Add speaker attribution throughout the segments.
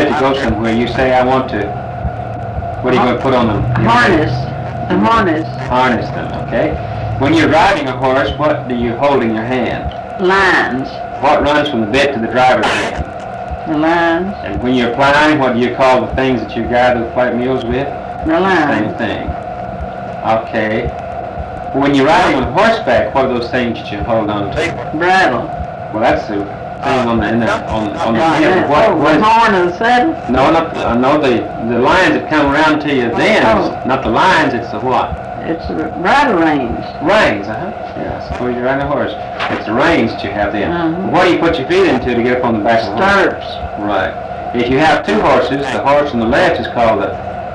Speaker 1: ready to go somewhere, you say, I want to, what are you going to put on them?
Speaker 2: Harness. The harness.
Speaker 1: Harness them, okay? When you're riding a horse, what do you hold in your hand?
Speaker 2: Lines.
Speaker 1: What runs from the bit to the driver's hand?
Speaker 2: The lines.
Speaker 1: And when you're plowing, what do you call the things that you guide the flat mules with?
Speaker 2: The lines.
Speaker 1: Same thing. Okay. When you're riding on horseback, what are those things that you hold on to?
Speaker 2: Bridle.
Speaker 1: Well, that's the thing on the hip.
Speaker 2: The
Speaker 1: What is?
Speaker 2: horn of the saddle.
Speaker 1: No, not the, no, the lines that come around to you then. Not the lines, it's the what?
Speaker 2: It's the bridle reins.
Speaker 1: Reins, Yeah, I suppose you're riding a horse. It's the reins that you have then. What do you put your feet into to get up on the back of the horse?
Speaker 2: Stirrups.
Speaker 1: Right. If you have two horses, the horse on the left is called the...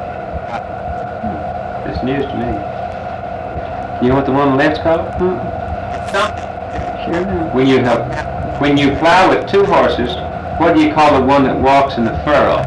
Speaker 1: It's news to me. You know what the one on the left's called?
Speaker 2: Sure do.
Speaker 1: When you plow with two horses, what do you call the one that walks in the furrow?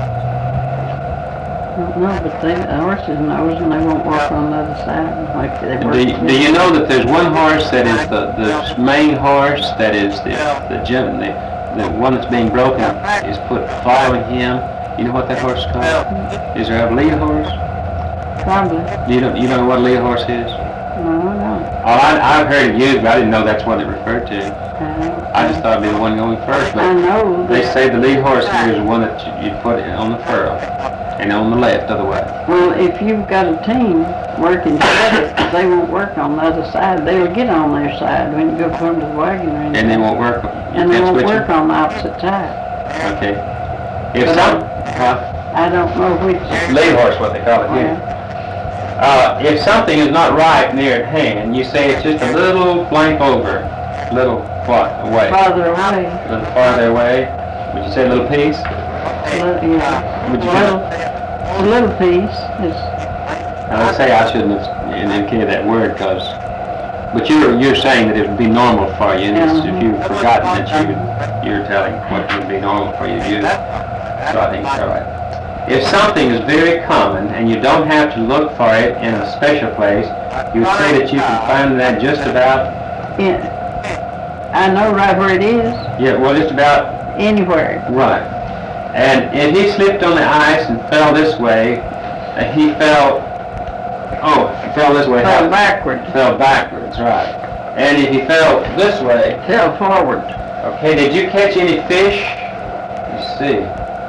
Speaker 2: No, but the horses knows and they won't work on the other side like they work.
Speaker 1: Do you know that there's one horse that is the main horse that is the one that's being broken is put following him? You know what that horse is called? Is there a lead horse?
Speaker 2: Probably.
Speaker 1: You don't know what a lead horse is?
Speaker 2: No, no.
Speaker 1: Oh, I've heard it used, but I didn't know that's what it referred to. I just thought it'd be the one going first, but
Speaker 2: I know.
Speaker 1: they say the lead horse here is the one that you put it on the furrow, and on the left, other way.
Speaker 2: Well, if you've got a team working together, they won't work on the other side. They'll get on their side when you go from the wagon or anything.
Speaker 1: And they won't work.
Speaker 2: And they won't work on the opposite side.
Speaker 1: Okay. If some,
Speaker 2: I don't know which.
Speaker 1: lead horse, what they call it here. If something is not right near at hand, you say it's just a little blank over, little what away,
Speaker 2: Farther away.
Speaker 1: a little farther away. Would you say a little piece?
Speaker 2: Yeah.
Speaker 1: Would you
Speaker 2: A little piece is.
Speaker 1: Now, let's say I shouldn't have indicated that word, but you're saying that it would be normal for you, and if you've forgotten that you're telling what would be normal for you to use. So I think it's all right. If something is very common and you don't have to look for it in a special place, you would say that you can find that just about.
Speaker 2: Yeah. I know right where it is.
Speaker 1: Yeah, well, just about.
Speaker 2: Anywhere.
Speaker 1: Right. And if he slipped on the ice and fell this way, he fell. Oh, he fell this way.
Speaker 2: Fell backwards.
Speaker 1: Fell backwards, right. And if he fell this way.
Speaker 2: Fell forward.
Speaker 1: Okay, did you catch any fish? Let's see.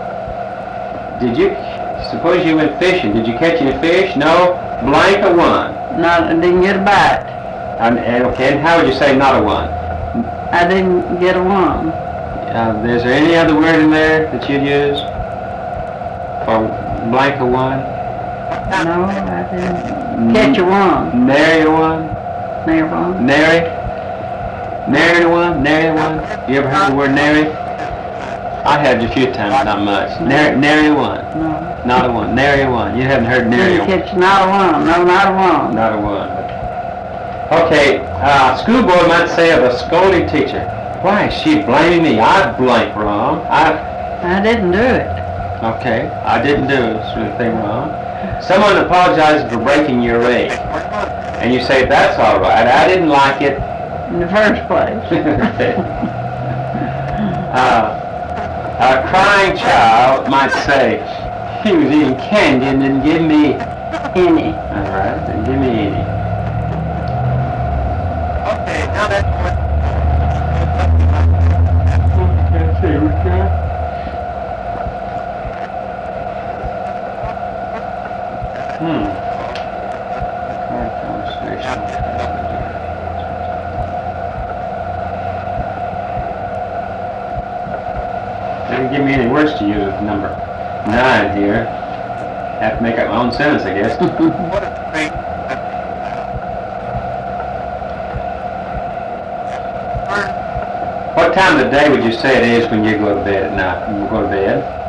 Speaker 1: Suppose you went fishing, did you catch any fish? No? Blank or one?
Speaker 2: Not, I didn't get a bite.
Speaker 1: Okay, and how would you say not a one?
Speaker 2: I didn't get a one.
Speaker 1: Is there any other word in there that you'd use? For blank or one?
Speaker 2: No, I didn't catch a one.
Speaker 1: Nary a one?
Speaker 2: Nary one.
Speaker 1: Nary? Nary a one? Nary a one? You ever heard the word nary? I have a few times, not much. Nary a one?
Speaker 2: No.
Speaker 1: Not a one. Nary a one. You haven't heard nary a one?
Speaker 2: Didn't catch not a one. No, not a one.
Speaker 1: Not a one. Okay, schoolboy might say of a scolding teacher, why is she blaming me? I blank wrong.
Speaker 2: I didn't do it.
Speaker 1: Okay, I didn't do anything wrong. Someone apologizes for breaking your egg, and you say, that's all right. I didn't like it.
Speaker 2: In the first place.
Speaker 1: Okay. A crying child might say, he was eating candy and didn't give me
Speaker 2: any.
Speaker 1: All right, didn't give me any.
Speaker 3: Okay, now that's what.
Speaker 1: Let's see, what's that? Card conversation. They didn't give me any words to use with number 9 here. Have to make up my own sentence, I guess.
Speaker 3: What a great.
Speaker 1: What time of the day would you say it is when you go to bed at night? When you go to bed?